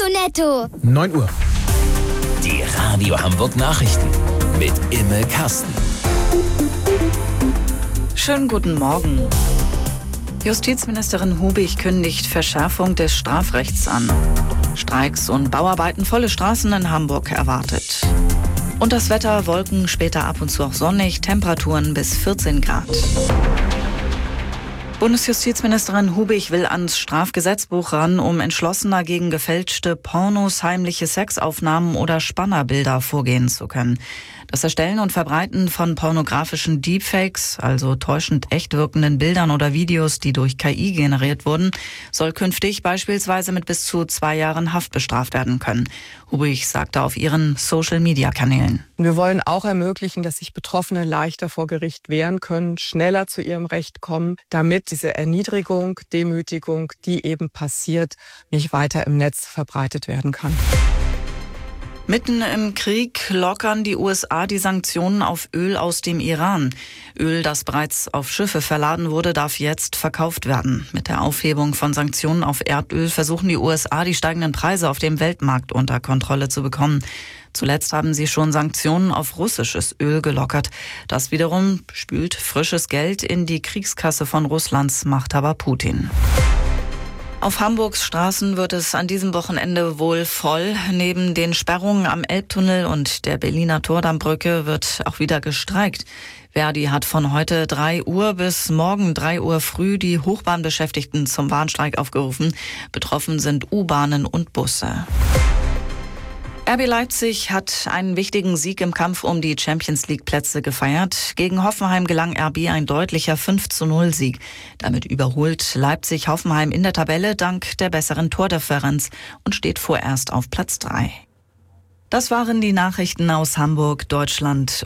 zu netto. 9 Uhr. Die Radio Hamburg Nachrichten mit Imme Kasten. Schönen guten Morgen. Justizministerin Hubig kündigt Verschärfung des Strafrechts an. Streiks und Bauarbeiten, volle Straßen in Hamburg erwartet. Und das Wetter, Wolken, später ab und zu auch sonnig, Temperaturen bis 14 Grad. Bundesjustizministerin Hubig will ans Strafgesetzbuch ran, um entschlossener gegen gefälschte Pornos, heimliche Sexaufnahmen oder Spannerbilder vorgehen zu können. Das Erstellen und Verbreiten von pornografischen Deepfakes, also täuschend echt wirkenden Bildern oder Videos, die durch KI generiert wurden, soll künftig beispielsweise mit bis zu 2 Jahren Haft bestraft werden können. Hubig sagte auf ihren Social-Media-Kanälen. Wir wollen auch ermöglichen, dass sich Betroffene leichter vor Gericht wehren können, schneller zu ihrem Recht kommen, damit diese Erniedrigung, Demütigung, die eben passiert, nicht weiter im Netz verbreitet werden kann. Mitten im Krieg lockern die USA die Sanktionen auf Öl aus dem Iran. Öl, das bereits auf Schiffe verladen wurde, darf jetzt verkauft werden. Mit der Aufhebung von Sanktionen auf Erdöl versuchen die USA, die steigenden Preise auf dem Weltmarkt unter Kontrolle zu bekommen. Zuletzt haben sie schon Sanktionen auf russisches Öl gelockert. Das wiederum spült frisches Geld in die Kriegskasse von Russlands Machthaber Putin. Auf Hamburgs Straßen wird es an diesem Wochenende wohl voll. Neben den Sperrungen am Elbtunnel und der Berliner Tordammbrücke wird auch wieder gestreikt. Verdi hat von heute 3 Uhr bis morgen 3 Uhr früh die Hochbahnbeschäftigten zum Warnstreik aufgerufen. Betroffen sind U-Bahnen und Busse. RB Leipzig hat einen wichtigen Sieg im Kampf um die Champions-League-Plätze gefeiert. Gegen Hoffenheim gelang RB ein deutlicher 5:0-Sieg. Damit überholt Leipzig Hoffenheim in der Tabelle dank der besseren Tordifferenz und steht vorerst auf Platz 3. Das waren die Nachrichten aus Hamburg, Deutschland